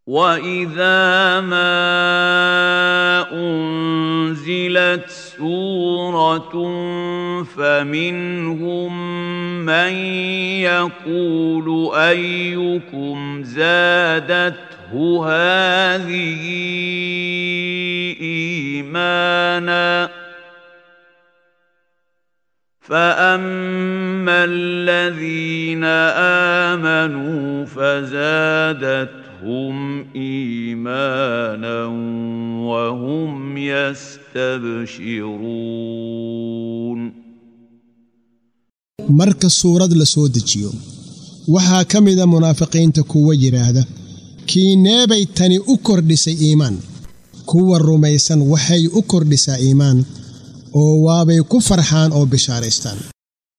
وَإِذَا مَا أُنْزِلَتْ سُورَةٌ فَمِنْهُمْ مَنْ يَقُولُ أَيُّكُمْ زَادَتْهُ هَذِهِ إِيمَانًا فَأَمَّا الَّذِينَ آمَنُوا فَزَادَتْهُمْ إِيمَانًا وَهُمْ يَسْتَبْشِرُونَ marka suurad la soo dejiyo waxaa kamida munaafiqiinta kuwa yiraahda kiineebay tani u kordhisay iimaan kuwa rumaysan waxay u kordhisaa iimaan oo waabay ku farxaan oo bishaaraystaan